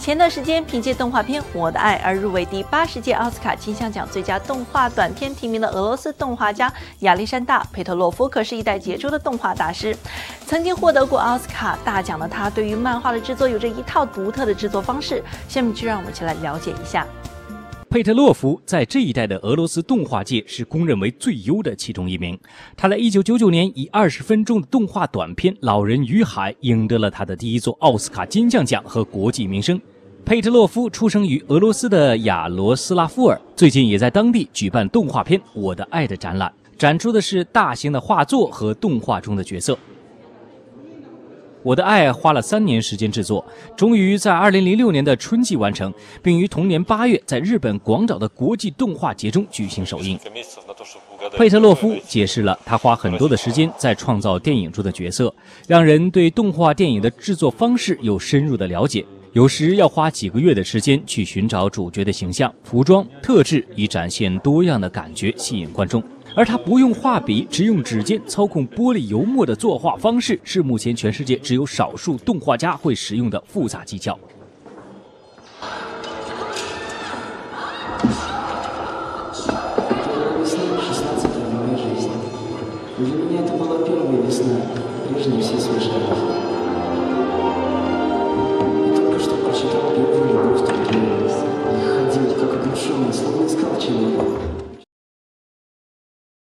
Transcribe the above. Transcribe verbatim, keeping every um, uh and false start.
前段时间凭借动画片《我的爱》而入围第八十届奥斯卡金像奖最佳动画短片提名的俄罗斯动画家亚历山大·佩特洛夫，可是一代杰出的动画大师。曾经获得过奥斯卡大奖的他，对于漫画的制作有着一套独特的制作方式。下面就让我们一起来了解一下。 佩特洛夫在这一代的俄罗斯动画界是公认为最优的其中一名。他在一九九九年以二十分钟的动画短片《老人与海》赢得了他的第一座奥斯卡金像奖和国际名声。佩特洛夫出生于俄罗斯的亚罗斯拉夫尔，最近也在当地举办动画片《我的爱》的展览，展出的是大型的画作和动画中的角色。 我的爱花了三年时间制作，终于在二零零六年的春季完成，并于同年八月在日本广岛的国际动画节中举行首映。佩特洛夫解释了他花很多的时间在创造电影中的角色，让人对动画电影的制作方式有深入的了解。有时要花几个月的时间去寻找主角的形象、服装、特质，以展现多样的感觉，吸引观众。 而他不用画笔，只用指尖操控玻璃油墨的作画方式，是目前全世界只有少数动画家会使用的复杂技巧。 Для меня это была первая весна, прежде всей своей жизни.